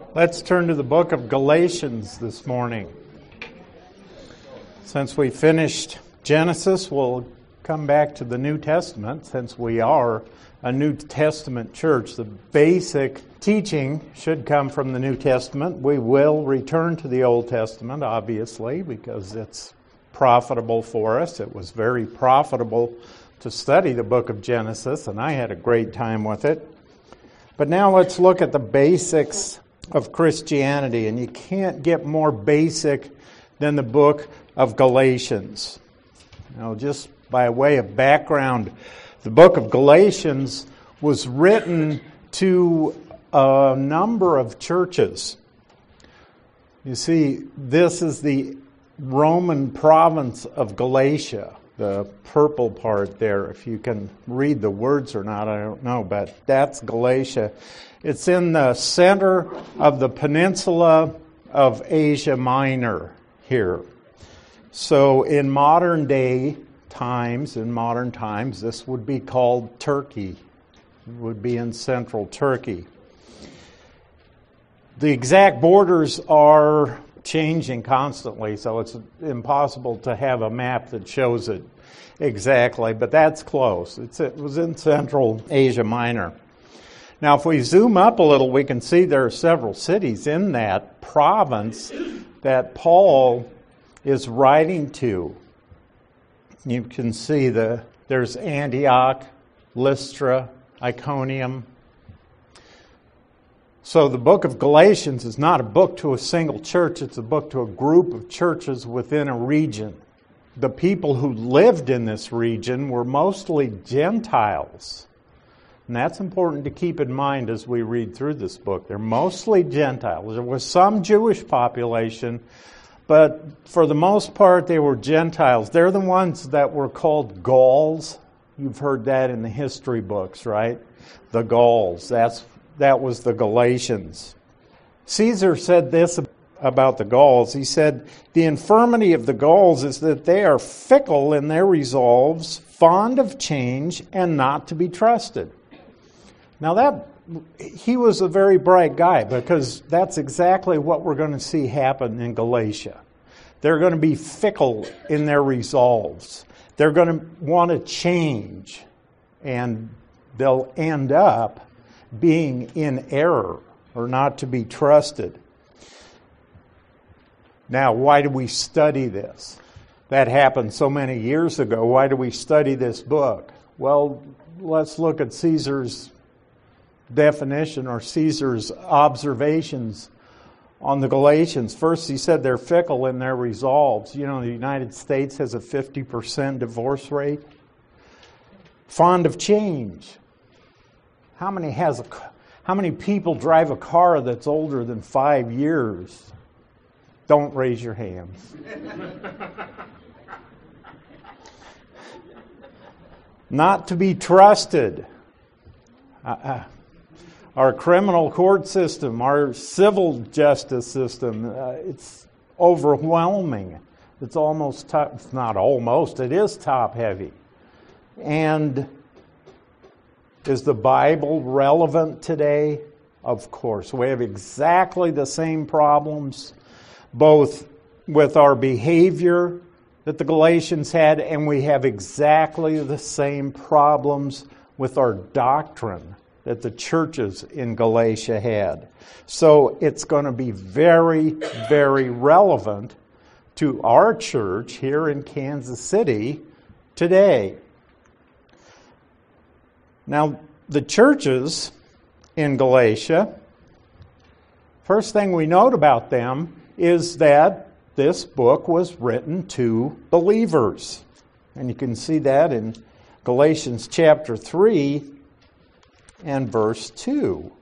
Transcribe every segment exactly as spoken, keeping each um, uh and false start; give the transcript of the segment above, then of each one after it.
Let's turn to the book of Galatians this morning. Since we finished Genesis, we'll come back to the New Testament. Since we are a New Testament church, the basic teaching should come from the New Testament. We will return to the Old Testament, obviously, because it's profitable for us. It was very profitable to study the book of Genesis, and I had a great time with it. But now let's look at the basics of Christianity, and you can't get more basic than the book of Galatians. Now, just by way of background, the book of Galatians was written to a number of churches. You see, this is the Roman province of Galatia, the purple part there. If you can read the words or not, I don't know, but that's Galatia. It's in the center of the peninsula of Asia Minor here. So in modern day times, in modern times, this would be called Turkey. It would be in central Turkey. The exact borders are changing constantly, so it's impossible to have a map that shows it exactly, but that's close. It's, it was in central Asia Minor. Now, if we zoom up a little, we can see there are several cities in that province that Paul is writing to. You can see the there's Antioch, Lystra, Iconium. So the book of Galatians is not a book to a single church, it's a book to a group of churches within a region. The people who lived in this region were mostly Gentiles. And that's important to keep in mind as we read through this book. They're mostly Gentiles. There was some Jewish population, but for the most part they were Gentiles. They're the ones that were called Gauls. You've heard that in the history books, right? The Gauls. That's that was the Galatians. Caesar said this about the Gauls. He said, "The infirmity of the Gauls is that they are fickle in their resolves, fond of change, and not to be trusted." Now that, he was a very bright guy, because that's exactly what we're going to see happen in Galatia. They're going to be fickle in their resolves. They're going to want to change, and they'll end up being in error or not to be trusted. Now, why do we study this? That happened so many years ago. Why do we study this book? Well, let's look at Caesar's definition or Caesar's observations on the Galatians. First, he said they're fickle in their resolves. You know, the United States has a fifty percent divorce rate. Fond of change. How many has a, how many people drive a car that's older than five years? Don't raise your hands. Not to be trusted. Uh, uh, Our criminal court system, our civil justice system, uh, it's overwhelming. It's almost, top, it's not almost, it is top heavy. And is the Bible relevant today? Of course. We have exactly the same problems, both with our behavior that the Galatians had, and we have exactly the same problems with our doctrine that the churches in Galatia had. So it's going to be very, very relevant to our church here in Kansas City today. Now, the churches in Galatia, first thing we note about them is that this book was written to believers. And you can see that in Galatians chapter three, and verse two,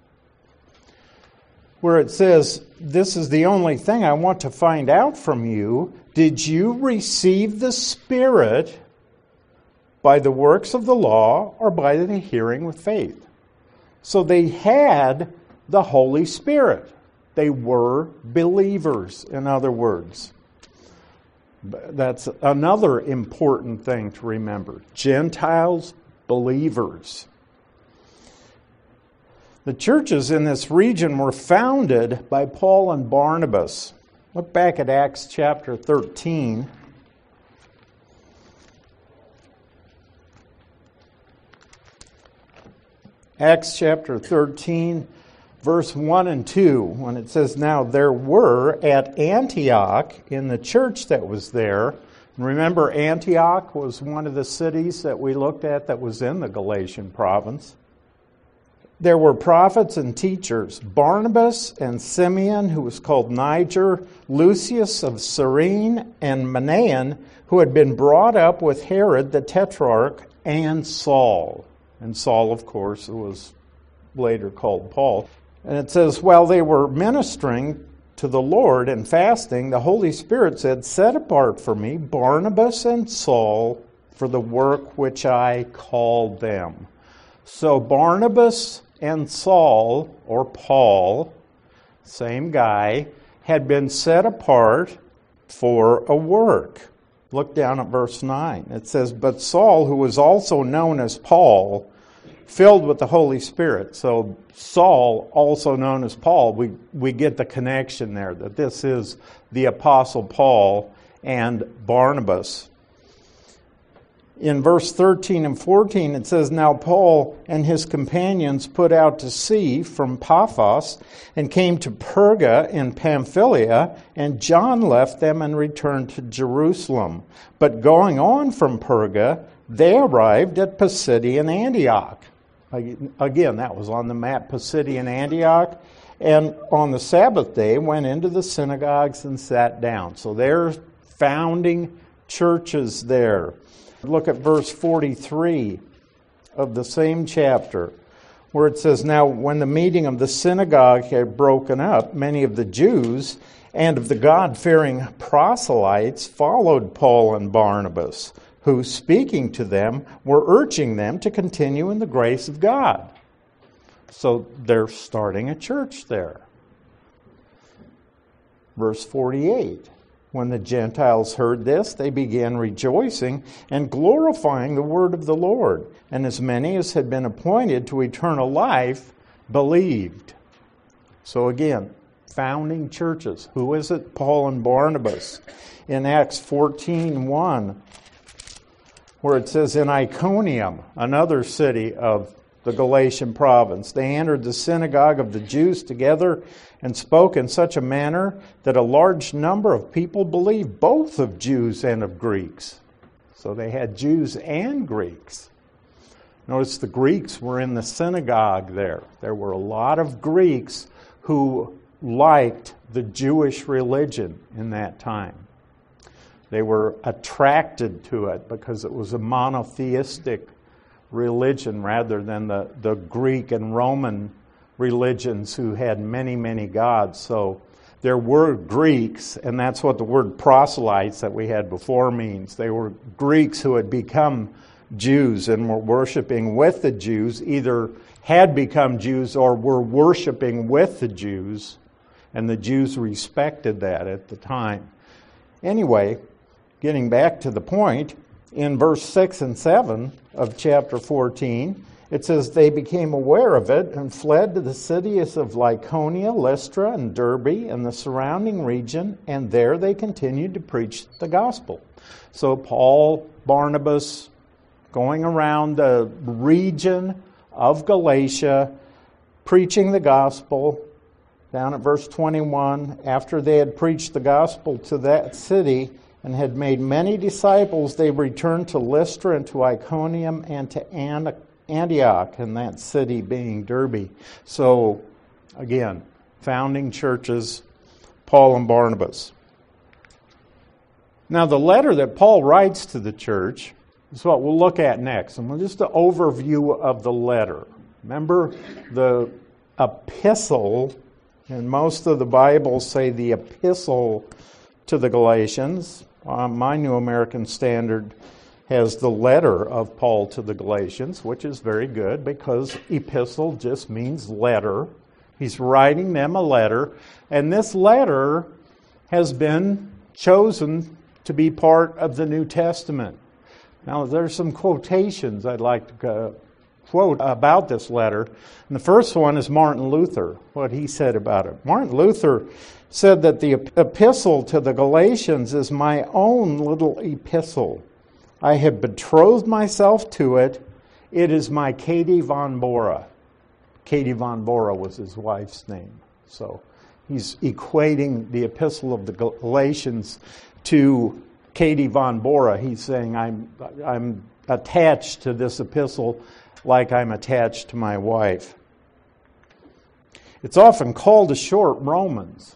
where it says, "This is the only thing I want to find out from you. Did you receive the Spirit by the works of the law or by the hearing with faith?" So they had the Holy Spirit. They were believers, in other words. That's another important thing to remember. Gentiles, believers. The churches in this region were founded by Paul and Barnabas. Look back at Acts chapter thirteen. Acts chapter thirteen, verse one and two, when it says, "Now there were at Antioch, in the church that was there," and remember Antioch was one of the cities that we looked at that was in the Galatian province. "There were prophets and teachers, Barnabas and Simeon, who was called Niger, Lucius of Cyrene, and Manaen, who had been brought up with Herod the Tetrarch, and Saul." And Saul, of course, was later called Paul. And it says, "While they were ministering to the Lord and fasting, the Holy Spirit said, 'Set apart for me Barnabas and Saul for the work which I called them.'" So Barnabas and Saul, or Paul, same guy, had been set apart for a work. Look down at verse nine. It says, "But Saul, who was also known as Paul, filled with the Holy Spirit." So Saul, also known as Paul, we, we get the connection there, that this is the Apostle Paul and Barnabas. In verse thirteen and fourteen, it says, "Now Paul and his companions put out to sea from Paphos and came to Perga in Pamphylia, and John left them and returned to Jerusalem. But going on from Perga, they arrived at Pisidian Antioch." Again, that was on the map, Pisidian Antioch. "And on the Sabbath day went into the synagogues and sat down." So they're founding churches there. Look at verse forty-three of the same chapter, where it says, "Now when the meeting of the synagogue had broken up, many of the Jews and of the God-fearing proselytes followed Paul and Barnabas, who, speaking to them, were urging them to continue in the grace of God." So they're starting a church there. Verse forty-eight. "When the Gentiles heard this, they began rejoicing and glorifying the word of the Lord. And as many as had been appointed to eternal life believed." So again, founding churches. Who is it? Paul and Barnabas. In Acts fourteen one, where it says, "In Iconium," another city of the Galatian province, "they entered the synagogue of the Jews together and spoke in such a manner that a large number of people believed, both of Jews and of Greeks." So they had Jews and Greeks. Notice the Greeks were in the synagogue there. There were a lot of Greeks who liked the Jewish religion in that time. They were attracted to it because it was a monotheistic religion rather than the, the Greek and Roman religions who had many, many gods. So there were Greeks, and that's what the word proselytes that we had before means. They were Greeks who had become Jews and were worshiping with the Jews, either had become Jews or were worshiping with the Jews, and the Jews respected that at the time. Anyway, getting back to the point, in verse six and seven of chapter fourteen, it says, "They became aware of it and fled to the cities of Lycaonia, Lystra, and Derbe, and the surrounding region, and there they continued to preach the gospel." So Paul, Barnabas, going around the region of Galatia, preaching the gospel. Down at verse twenty-one, "After they had preached the gospel to that city and had made many disciples, they returned to Lystra and to Iconium and to Antioch," and that city being Derbe. So, again, founding churches, Paul and Barnabas. Now, the letter that Paul writes to the church is what we'll look at next. And just an overview of the letter. Remember, the epistle, and most of the Bibles say the epistle to the Galatians. Uh, my New American Standard has the letter of Paul to the Galatians, which is very good because epistle just means letter. He's writing them a letter, and this letter has been chosen to be part of the New Testament. Now, there's some quotations I'd like to uh, quote about this letter. And the first one is Martin Luther, what he said about it. Martin Luther said that the epistle to the Galatians is my own little epistle. I have betrothed myself to it. It is my Katie von Bora. Katie von Bora was his wife's name. So he's equating the epistle of the Galatians to Katie von Bora. He's saying, I'm, I'm attached to this epistle like I'm attached to my wife. It's often called a short Romans.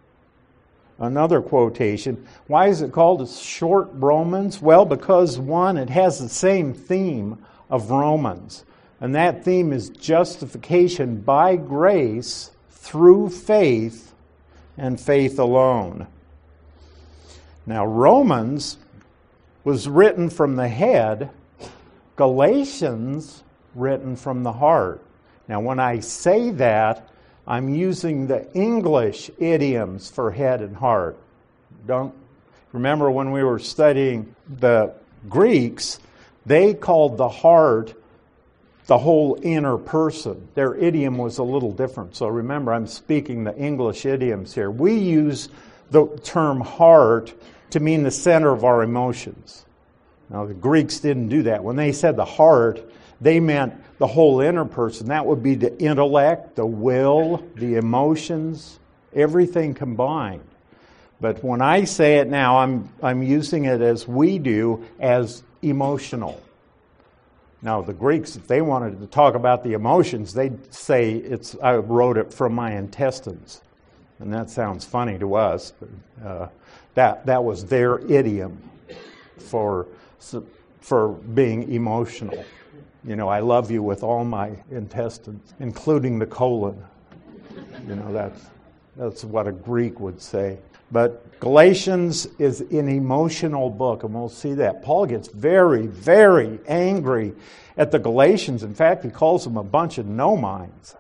Another quotation. Why is it called a short Romans? Well, because one, it has the same theme of Romans. And that theme is justification by grace through faith and faith alone. Now, Romans was written from the head, Galatians written from the heart. Now, when I say that, I'm using the English idioms for head and heart. Don't remember when we were studying the Greeks, they called the heart the whole inner person. Their idiom was a little different. So remember, I'm speaking the English idioms here. We use the term heart to mean the center of our emotions. Now, the Greeks didn't do that. When they said the heart, they meant the whole inner person. That would be the intellect, the will, the emotions, everything combined. But when I say it now, I'm I'm using it as we do, as emotional. Now, the Greeks, if they wanted to talk about the emotions, they'd say, "It's I wrote it from my intestines." And that sounds funny to us, but uh, that, that was their idiom for, for being emotional. You know, I love you with all my intestines, including the colon. You know, that's, that's what a Greek would say. But Galatians is an emotional book, and we'll see that. Paul gets very, very angry at the Galatians. In fact, he calls them a bunch of no-minds.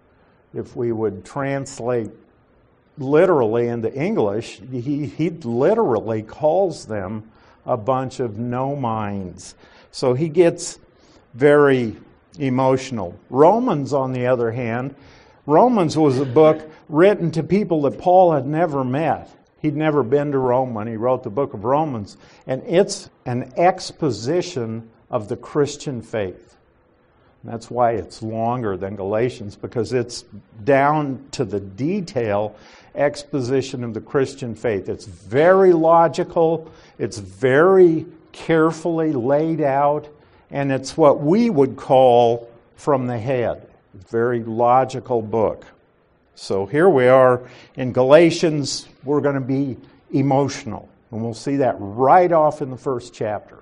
If we would translate literally into English, he, he literally calls them a bunch of no-minds. So he gets very emotional. Romans, on the other hand, Romans was a book written to people that Paul had never met. He'd never been to Rome when he wrote the book of Romans. And it's an exposition of the Christian faith. And that's why it's longer than Galatians, because it's down to the detail exposition of the Christian faith. It's very logical. It's very carefully laid out. And it's what we would call from the head. It's a very logical book. So here we are in Galatians. We're going to be emotional. And we'll see that right off in the first chapter.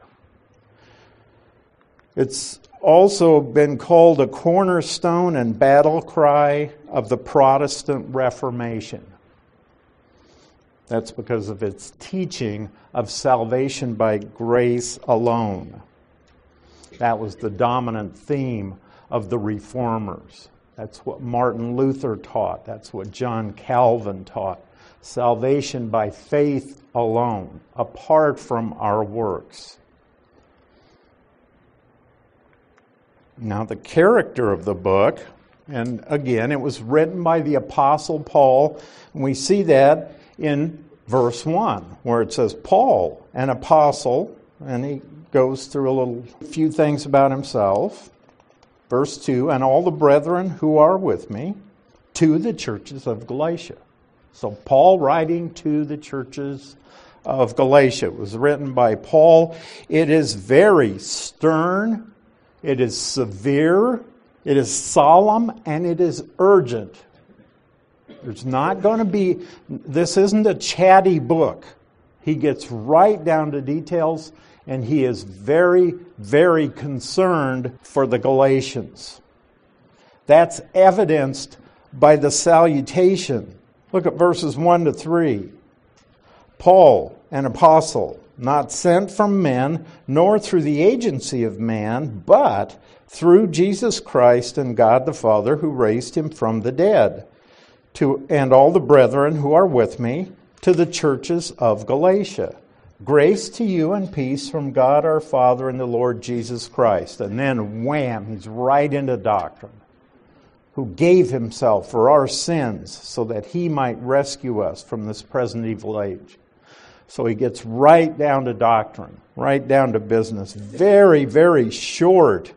It's also been called a cornerstone and battle cry of the Protestant Reformation. That's because of its teaching of salvation by grace alone. That was the dominant theme of the Reformers. That's what Martin Luther taught. That's what John Calvin taught. Salvation by faith alone, apart from our works. Now, the character of the book, and again, it was written by the Apostle Paul, and we see that in verse one, where it says, Paul, an apostle, and he goes through a little few things about himself. Verse two, and all the brethren who are with me, to the churches of Galatia. So Paul writing to the churches of Galatia. It was written by Paul. It is very stern, it is severe, it is solemn, and it is urgent. There's not going to be, this isn't a chatty book. He gets right down to details, and he is very, very concerned for the Galatians. That's evidenced by the salutation. Look at verses one to three. Paul, an apostle, not sent from men, nor through the agency of man, but through Jesus Christ and God the Father, who raised him from the dead, to and all the brethren who are with me, to the churches of Galatia. Grace to you and peace from God our Father and the Lord Jesus Christ. And then wham, he's right into doctrine. Who gave himself for our sins so that he might rescue us from this present evil age. So he gets right down to doctrine, right down to business. Very, very short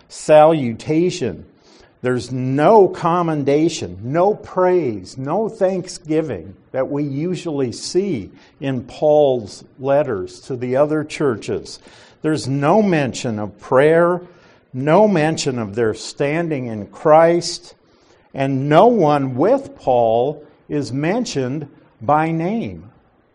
salutation. There's no commendation, no praise, no thanksgiving that we usually see in Paul's letters to the other churches. There's no mention of prayer, no mention of their standing in Christ, and no one with Paul is mentioned by name.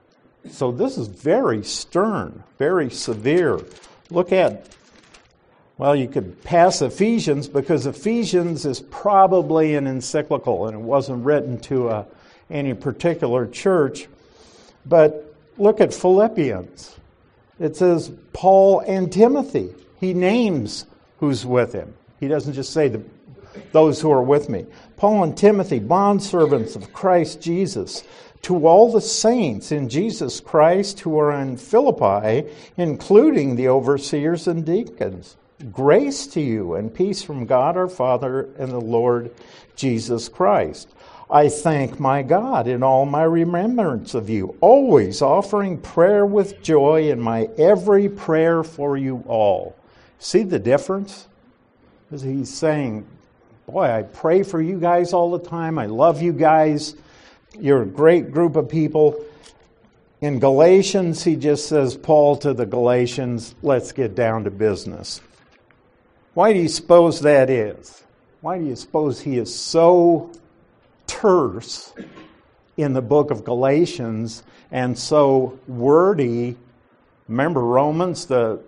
So this is very stern, very severe. Look at, well, you could pass Ephesians because Ephesians is probably an encyclical and it wasn't written to a, any particular church. But look at Philippians. It says Paul and Timothy. He names who's with him. He doesn't just say the, those who are with me. Paul and Timothy, bondservants of Christ Jesus, to all the saints in Jesus Christ who are in Philippi, including the overseers and deacons. Grace to you and peace from God our Father and the Lord Jesus Christ. I thank my God in all my remembrance of you, always offering prayer with joy in my every prayer for you all. See the difference? He's saying, boy, I pray for you guys all the time. I love you guys. You're a great group of people. In Galatians, he just says, Paul to the Galatians, let's get down to business. Why do you suppose that is? Why do you suppose he is so terse in the book of Galatians and so wordy? Remember Romans, the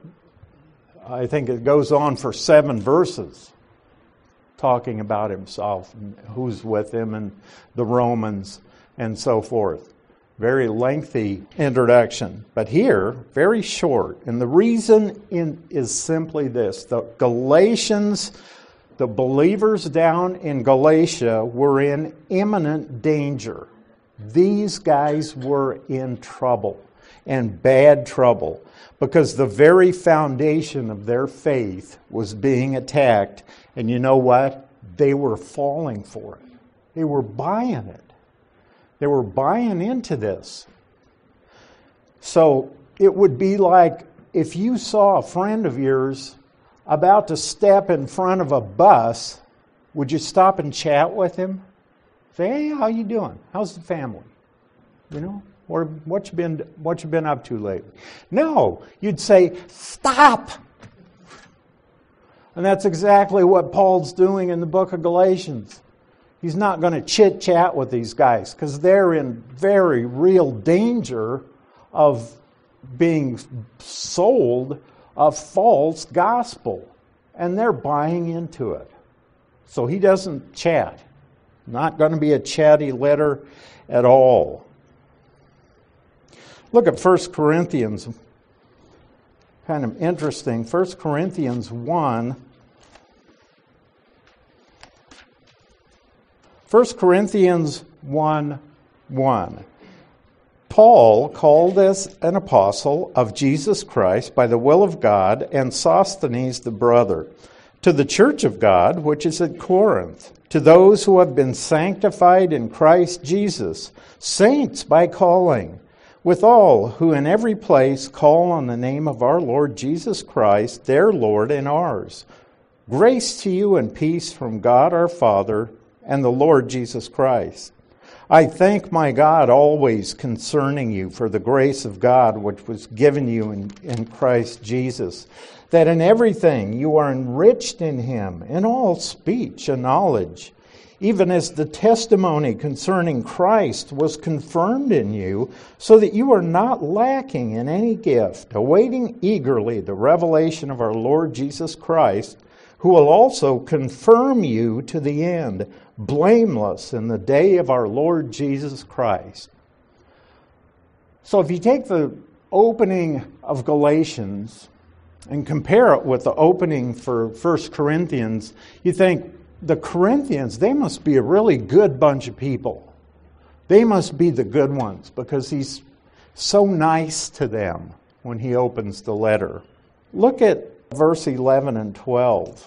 I think it goes on for seven verses talking about himself and who's with him and the Romans and so forth. Very lengthy introduction. But here, very short. And the reason in, is simply this. The Galatians, the believers down in Galatia were in imminent danger. These guys were in trouble, and bad trouble, because the very foundation of their faith was being attacked. And you know what? They were falling for it. They were buying it. They were buying into this. So it would be like if you saw a friend of yours about to step in front of a bus, would you stop and chat with him? Say, hey, how you doing? How's the family? You know, or what you been what you been up to lately? No, you'd say, stop. And that's exactly what Paul's doing in the book of Galatians. He's not going to chit-chat with these guys because they're in very real danger of being sold a false gospel. And they're buying into it. So he doesn't chat. Not going to be a chatty letter at all. Look at First Corinthians. Kind of interesting. First Corinthians one. First Corinthians one one. Paul, called as an apostle of Jesus Christ by the will of God, and Sosthenes the brother, to the church of God which is at Corinth, to those who have been sanctified in Christ Jesus, saints by calling, with all who in every place call on the name of our Lord Jesus Christ, their Lord and ours. Grace to you and peace from God our Father and the Lord Jesus Christ. I thank my God always concerning you for the grace of God which was given you in, in Christ Jesus, that in everything you are enriched in him, in all speech and knowledge, even as the testimony concerning Christ was confirmed in you, so that you are not lacking in any gift, awaiting eagerly the revelation of our Lord Jesus Christ, who will also confirm you to the end, blameless in the day of our Lord Jesus Christ. So if you take the opening of Galatians and compare it with the opening for First Corinthians, you think the Corinthians, they must be a really good bunch of people. They must be the good ones, because he's so nice to them when he opens the letter. Look at verse eleven and twelve.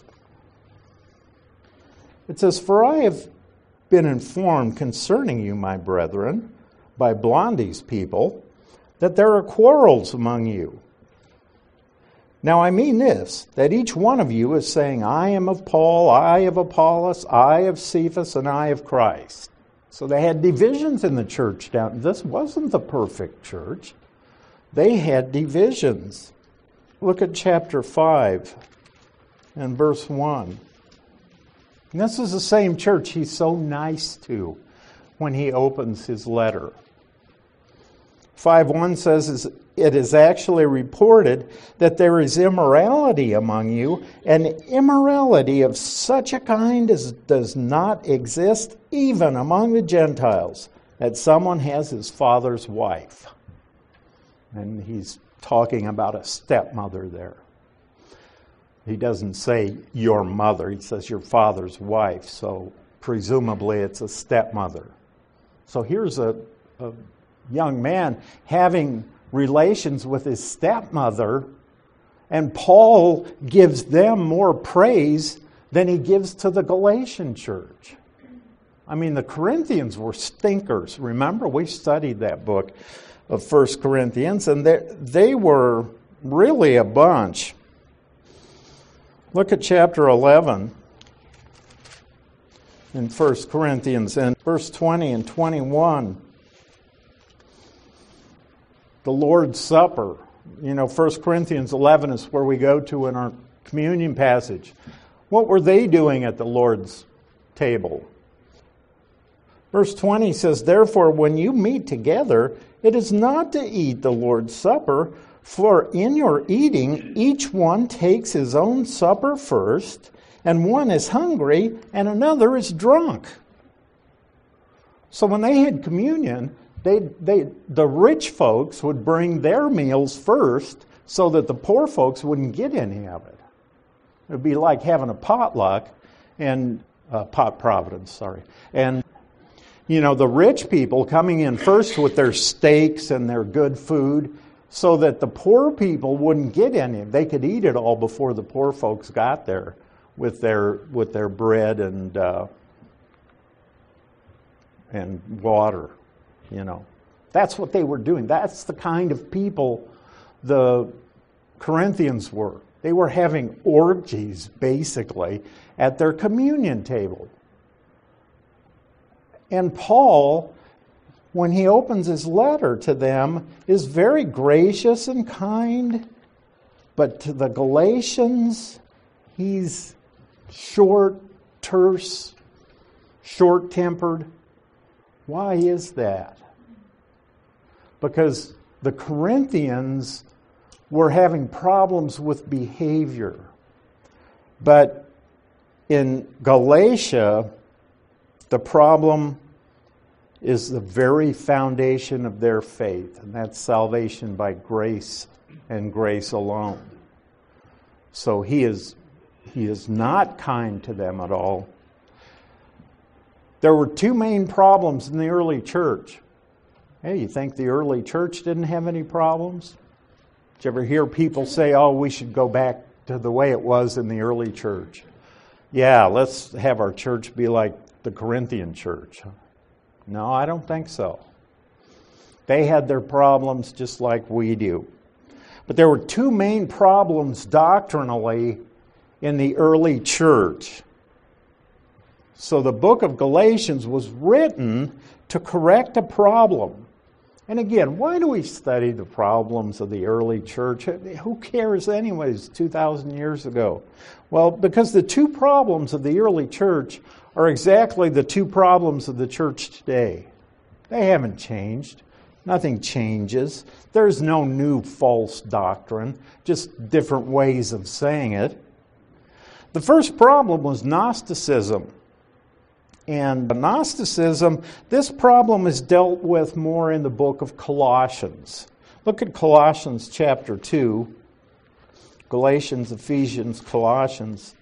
It says, "For I have been informed concerning you, my brethren, by Blondie's people, that there are quarrels among you. Now I mean this, that each one of you is saying, I am of Paul, I of Apollos, I of Cephas, and I of Christ." So they had divisions in the church down. This wasn't the perfect church. They had divisions. Look at chapter five and verse one. And this is the same church he's so nice to when he opens his letter. five one says, "It is actually reported that there is immorality among you, and immorality of such a kind as does not exist even among the Gentiles, that someone has his father's wife." And he's talking about a stepmother there. He doesn't say your mother, he says your father's wife, so presumably it's a stepmother. So here's a, a young man having relations with his stepmother, and Paul gives them more praise than he gives to the Galatian church. I mean, the Corinthians were stinkers. Remember, we studied that book of First Corinthians, and they, they were really a bunch. Look at chapter eleven in First Corinthians, and verse twenty and twenty-one. The Lord's Supper. You know, First Corinthians eleven is where we go to in our communion passage. What were they doing at the Lord's table? Verse twenty says, "Therefore, when you meet together, it is not to eat the Lord's Supper, for in your eating, each one takes his own supper first, and one is hungry, and another is drunk." So when they had communion, They, they, the rich folks would bring their meals first so that the poor folks wouldn't get any of it. It would be like having a potluck and uh, pot providence, sorry. And, you know, the rich people coming in first with their steaks and their good food so that the poor people wouldn't get any. They could eat it all before the poor folks got there with their with their bread and uh, and water. You know, that's what they were doing. That's the kind of people the Corinthians were. They were having orgies, basically, at their communion table. And Paul, when he opens his letter to them, is very gracious and kind. But to the Galatians, he's short, terse, short-tempered. Why is that? Because the Corinthians were having problems with behavior. But in Galatia, the problem is the very foundation of their faith, and that's salvation by grace and grace alone. So he is, he is not kind to them at all. There were two main problems in the early church. Hey, you think the early church didn't have any problems? Did you ever hear people say, oh, we should go back to the way it was in the early church? Yeah, let's have our church be like the Corinthian church. No, I don't think so. They had their problems just like we do. But there were two main problems doctrinally in the early church. So the book of Galatians was written to correct a problem. And again, why do we study the problems of the early church? Who cares anyways, two thousand years ago? Well, because the two problems of the early church are exactly the two problems of the church today. They haven't changed. Nothing changes. There's no new false doctrine, just different ways of saying it. The first problem was Gnosticism. And Gnosticism, this problem is dealt with more in the book of Colossians. Look at Colossians chapter two. Galatians, Ephesians, Colossians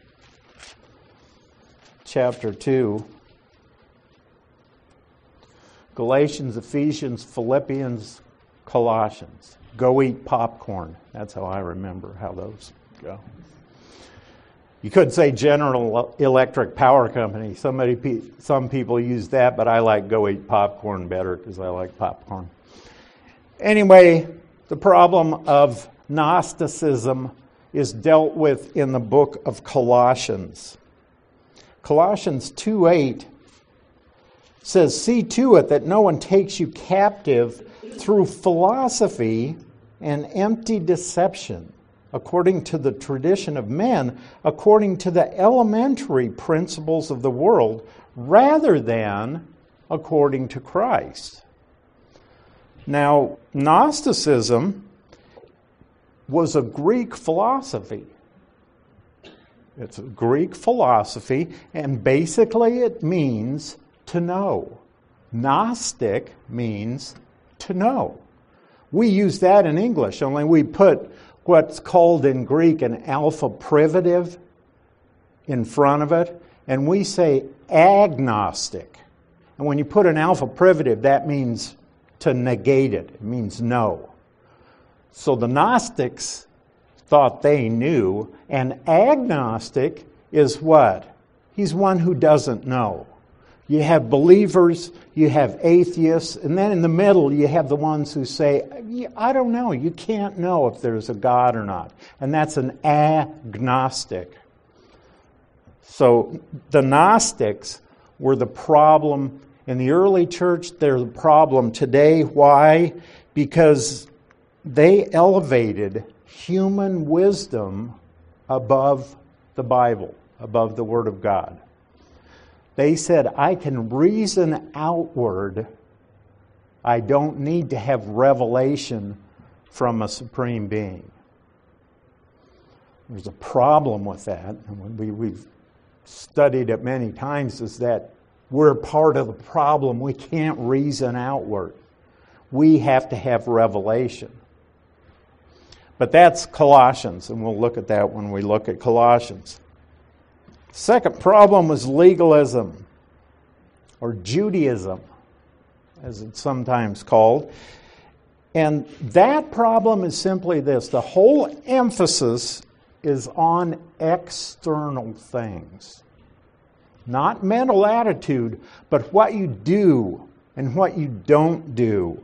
chapter two. Galatians, Ephesians, Philippians, Colossians. Go eat popcorn. That's how I remember how those go. You could say General Electric Power Company. Somebody, some people use that, but I like go eat popcorn better because I like popcorn. Anyway, the problem of Gnosticism is dealt with in the book of Colossians. Colossians two eight says, "See to it that no one takes you captive through philosophy and empty deception, according to the tradition of men, according to the elementary principles of the world, rather than according to Christ." Now, Gnosticism was a Greek philosophy. It's a Greek philosophy, and basically it means to know. Gnostic means to know. We use that in English, only we put what's called in Greek an alpha privative in front of it, and we say agnostic. And when you put an alpha privative, that means to negate it. It means no. So the Gnostics thought they knew, and agnostic is what? He's one who doesn't know. You have believers, you have atheists, and then in the middle you have the ones who say, I don't know, you can't know if there's a God or not. And that's an agnostic. So the Gnostics were the problem in the early church. They're the problem today. Why? Because they elevated human wisdom above the Bible, above the Word of God. They said, I can reason outward. I don't need to have revelation from a supreme being. There's a problem with that, and we, we've studied it many times, is that we're part of the problem. We can't reason outward. We have to have revelation. But that's Colossians, and we'll look at that when we look at Colossians. Second problem was legalism, or Judaism, as it's sometimes called. And that problem is simply this. The whole emphasis is on external things. Not mental attitude, but what you do and what you don't do.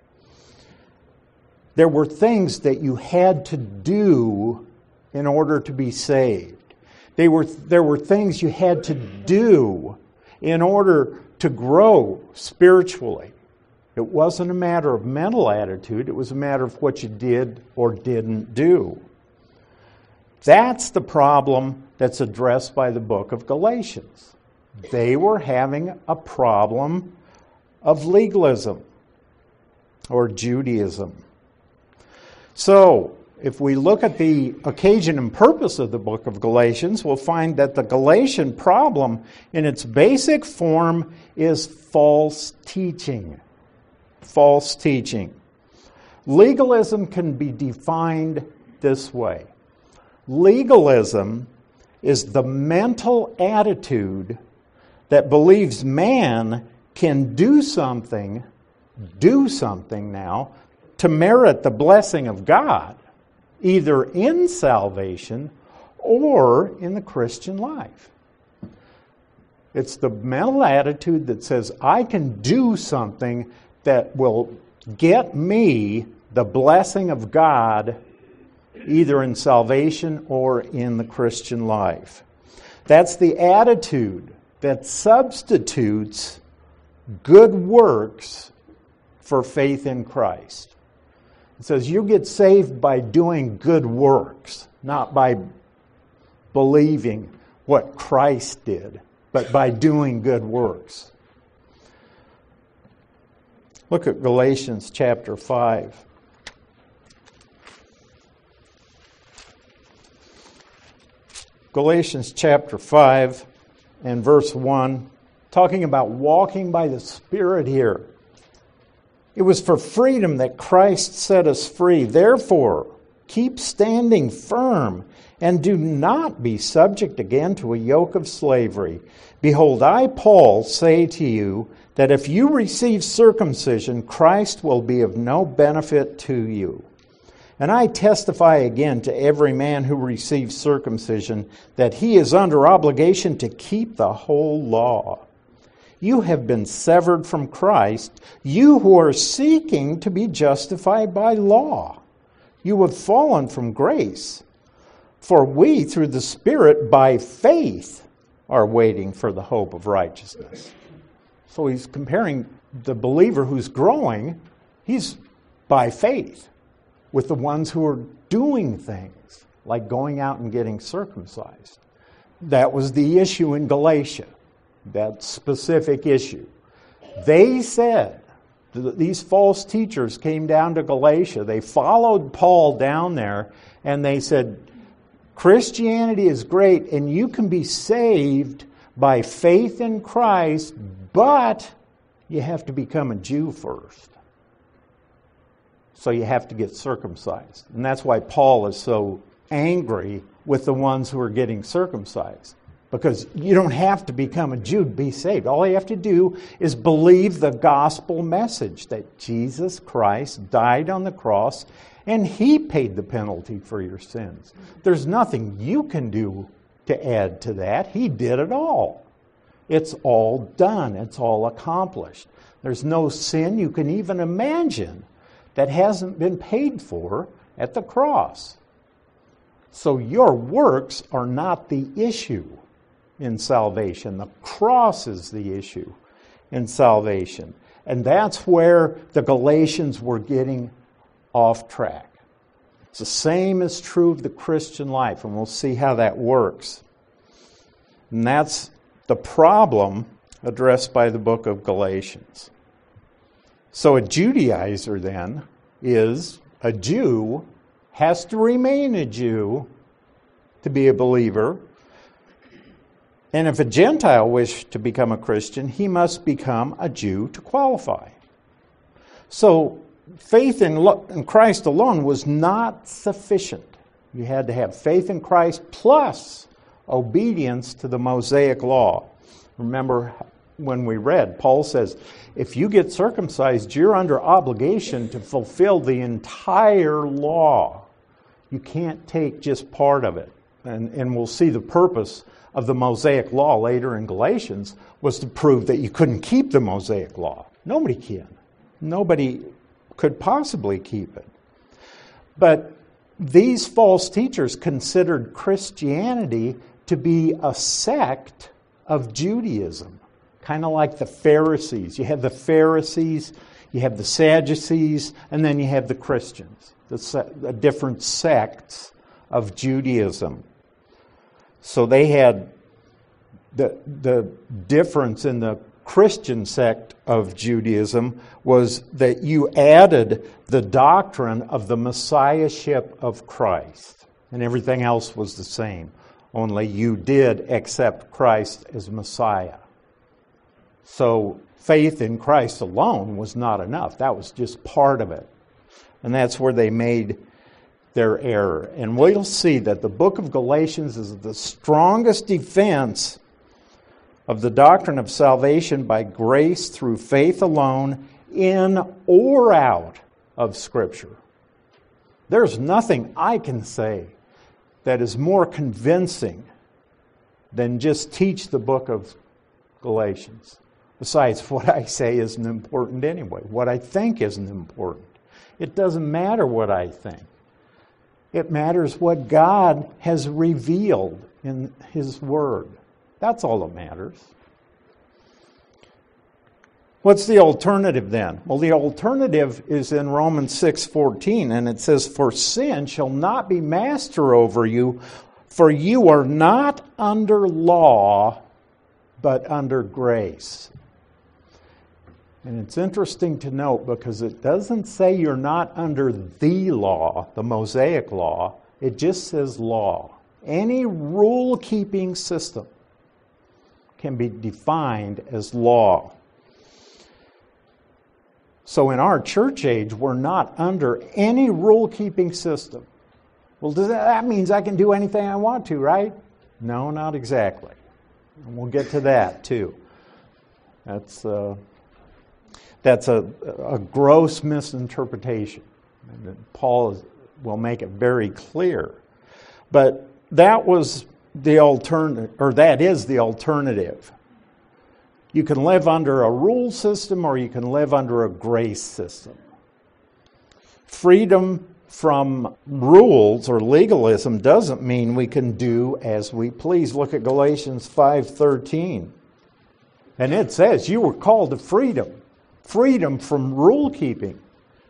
There were things that you had to do in order to be saved. They were, there were things you had to do in order to grow spiritually. It wasn't a matter of mental attitude. It was a matter of what you did or didn't do. That's the problem that's addressed by the book of Galatians. They were having a problem of legalism or Judaism. So, if we look at the occasion and purpose of the book of Galatians, we'll find that the Galatian problem in its basic form is false teaching. False teaching. Legalism can be defined this way. Legalism is the mental attitude that believes man can do something, do something now, to merit the blessing of God, either in salvation or in the Christian life. It's the mental attitude that says, I can do something that will get me the blessing of God, either in salvation or in the Christian life. That's the attitude that substitutes good works for faith in Christ. It says you get saved by doing good works, not by believing what Christ did, but by doing good works. Look at Galatians chapter five. Galatians chapter five and verse one, talking about walking by the Spirit here. It was for freedom that Christ set us free. Therefore, Keep standing firm, and do not be subject again to a yoke of slavery. Behold, I, Paul, say to you that if you receive circumcision, Christ will be of no benefit to you. And I testify again to every man who receives circumcision that he is under obligation to keep the whole law. You have been severed from Christ, you who are seeking to be justified by law. You have fallen from grace. For we, through the Spirit, by faith, are waiting for the hope of righteousness. So he's comparing the believer who's growing, he's by faith, with the ones who are doing things, like going out and getting circumcised. That was the issue in Galatia, that specific issue. They said, these false teachers came down to Galatia, they followed Paul down there, and they said, Christianity is great, and you can be saved by faith in Christ, but you have to become a Jew first. So you have to get circumcised. And that's why Paul is so angry with the ones who are getting circumcised. Because you don't have to become a Jew to be saved. All you have to do is believe the gospel message that Jesus Christ died on the cross and He paid the penalty for your sins. There's nothing you can do to add to that. He did it all. It's all done. It's all accomplished. There's no sin you can even imagine that hasn't been paid for at the cross. So your works are not the issue in salvation. The cross is the issue in salvation. And that's where the Galatians were getting off track. It's the same is true of the Christian life, and we'll see how that works. And that's the problem addressed by the book of Galatians. So a Judaizer then is a Jew, has to remain a Jew to be a believer. And if a Gentile wished to become a Christian, he must become a Jew to qualify. So faith in, lo- in Christ alone was not sufficient. You had to have faith in Christ plus obedience to the Mosaic law. Remember when we read, Paul says, if you get circumcised, you're under obligation to fulfill the entire law. You can't take just part of it. And, and we'll see the purpose of the Mosaic law later in Galatians was to prove that you couldn't keep the Mosaic law. Nobody can. Nobody could possibly keep it. But these false teachers considered Christianity to be a sect of Judaism, kind of like the Pharisees. You have the Pharisees, you have the Sadducees, and then you have the Christians, the, se- the different sects of Judaism. So they had the, the difference in the Christian sect of Judaism was that you added the doctrine of the Messiahship of Christ, and everything else was the same. Only you did accept Christ as Messiah. So faith in Christ alone was not enough. That was just part of it. And that's where they made their error. And we'll see that the book of Galatians is the strongest defense of the doctrine of salvation by grace through faith alone, in or out of Scripture. There's nothing I can say that is more convincing than just teach the book of Galatians. Besides, what I say isn't important anyway. What I think isn't important. It doesn't matter what I think. It matters what God has revealed in His Word. That's all that matters. What's the alternative then? Well, the alternative is in Romans six fourteen, and it says, "For sin shall not be master over you, for you are not under law, but under grace." And it's interesting to note because it doesn't say you're not under the law, the Mosaic law. It just says law. Any rule-keeping system can be defined as law. So in our church age, we're not under any rule-keeping system. Well, does that, that means I can do anything I want to, right? No, not exactly. And we'll get to that too. That's uh, that's a, a gross misinterpretation. And Paul is, will make it very clear. But that was the alternative, or that is the alternative. You can live under a rule system or you can live under a grace system. Freedom from rules or legalism doesn't mean we can do as we please. Look at Galatians five thirteen. And it says you were called to freedom. Freedom from rule keeping.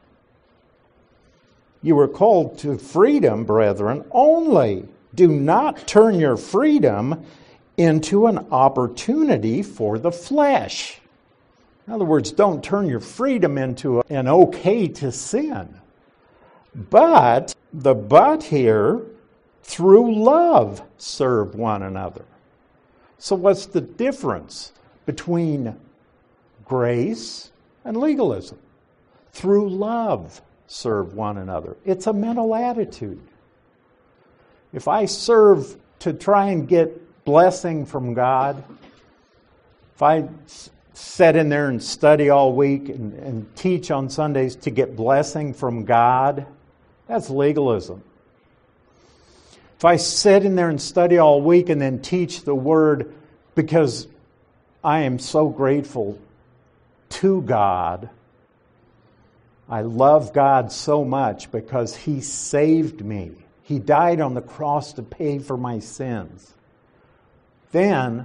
You were called to freedom, brethren, only do not turn your freedom into an opportunity for the flesh. In other words, don't turn your freedom into an okay to sin. But, the but here, through love serve one another. So what's the difference between grace and legalism? Through love serve one another. It's a mental attitude. If I serve to try and get blessing from God, if I sit in there and study all week and, and teach on Sundays to get blessing from God, that's legalism. If I sit in there and study all week and then teach the Word because I am so grateful to God, I love God so much because He saved me. He died on the cross to pay for my sins. Then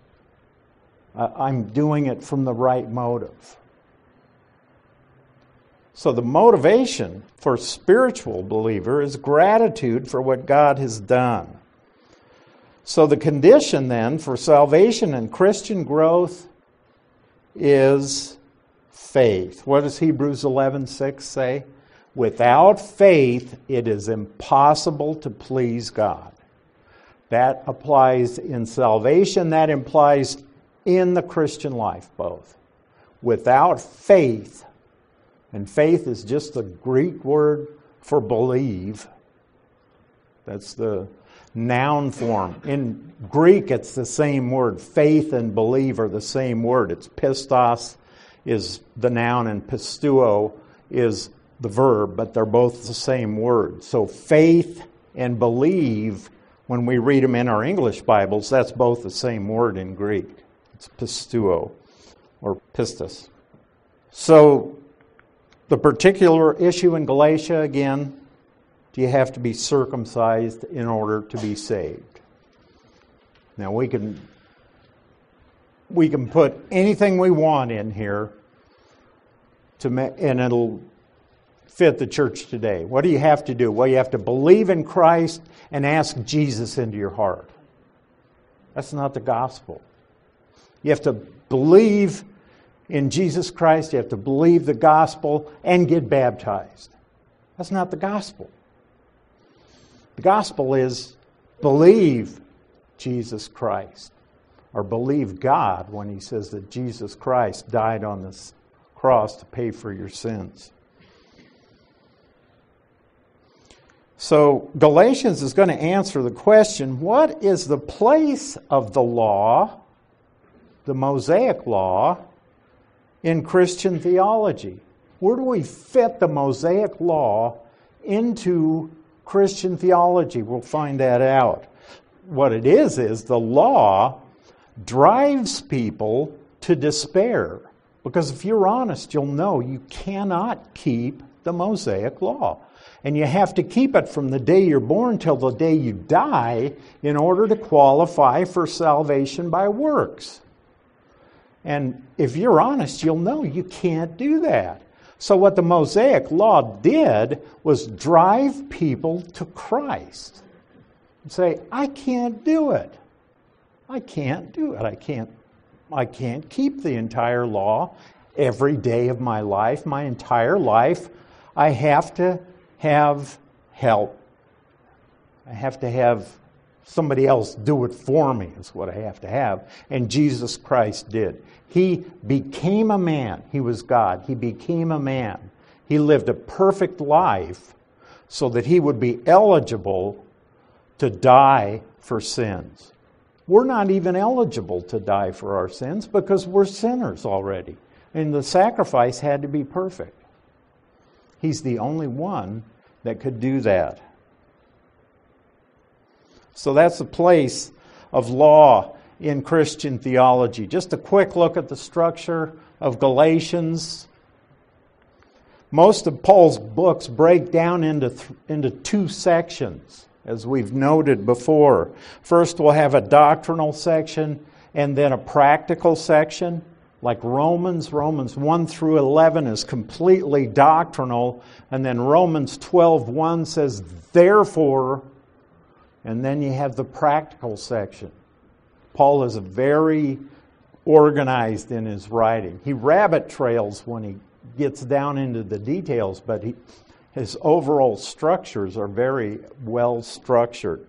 I'm doing it from the right motive. So the motivation for a spiritual believer is gratitude for what God has done. So the condition then for salvation and Christian growth is faith. What does Hebrews eleven six say? Without faith, it is impossible to please God. That applies in salvation. That implies in the Christian life, both. Without faith, and faith is just the Greek word for believe. That's the noun form. In Greek, it's the same word. Faith and believe are the same word. It's pistos is the noun and pisteuo is the verb, but they're both the same word. So faith and believe, when we read them in our English Bibles, that's both the same word in Greek. It's pisteuo or pistis. So the particular issue in Galatia, again, do you have to be circumcised in order to be saved? Now we can we can put anything we want in here to ma- and it'll fit the church today. What do you have to do? Well, you have to believe in Christ and ask Jesus into your heart. That's not the gospel. You have to believe in Jesus Christ. You have to believe the gospel and get baptized. That's not the gospel. The gospel is believe Jesus Christ, or believe God when He says that Jesus Christ died on this cross to pay for your sins. So Galatians is going to answer the question, what is the place of the law, the Mosaic law, in Christian theology? Where do we fit the Mosaic law into Christian theology? We'll find that out. What it is, is the law drives people to despair. Because if you're honest, you'll know you cannot keep the Mosaic law. And you have to keep it from the day you're born till the day you die in order to qualify for salvation by works. And if you're honest, you'll know you can't do that. So what the Mosaic law did was drive people to Christ. And say, I can't do it. I can't do it. I can't, I can't keep the entire law every day of my life, my entire life. I have to have help. I have to have somebody else do it for me is what I have to have. And Jesus Christ did. He became a man. He was God. He became a man. He lived a perfect life so that he would be eligible to die for sins. We're not even eligible to die for our sins because we're sinners already. And the sacrifice had to be perfect. He's the only one that could do that. So that's the place of law in Christian theology. Just a quick look at the structure of Galatians. Most of Paul's books break down into, th- into two sections, as we've noted before. First, we'll have a doctrinal section and then a practical section. Like Romans, Romans one through eleven is completely doctrinal, and then Romans twelve one says, therefore, and then you have the practical section. Paul is very organized in his writing. He rabbit trails when he gets down into the details, but he, his overall structures are very well structured.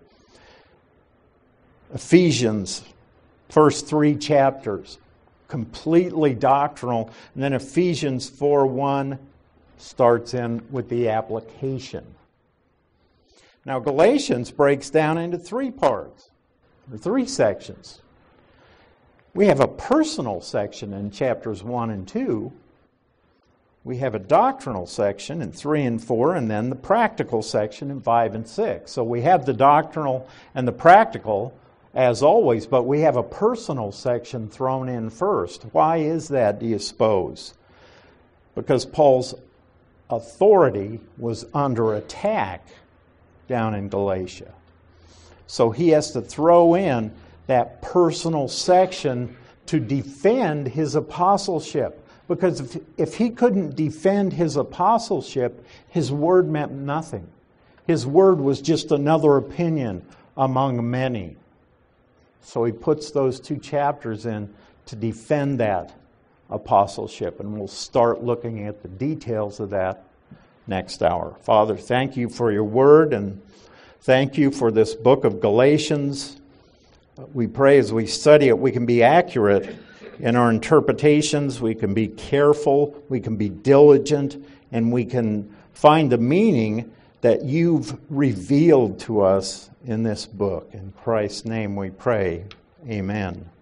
Ephesians, first three chapters, completely doctrinal. And then Ephesians four one starts in with the application. Now Galatians breaks down into three parts, or three sections. We have a personal section in chapters one and two. We have a doctrinal section in three and four, and then the practical section in five and six. So we have the doctrinal and the practical, as always, but we have a personal section thrown in first. Why is that, do you suppose? Because Paul's authority was under attack down in Galatia. So he has to throw in that personal section to defend his apostleship. Because if, if he couldn't defend his apostleship, his word meant nothing. His word was just another opinion among many. So he puts those two chapters in to defend that apostleship. And we'll start looking at the details of that next hour. Father, thank you for your word, and thank you for this book of Galatians. We pray as we study it, we can be accurate in our interpretations, we can be careful, we can be diligent, and we can find the meaning that you've revealed to us in this book. In Christ's name we pray. Amen.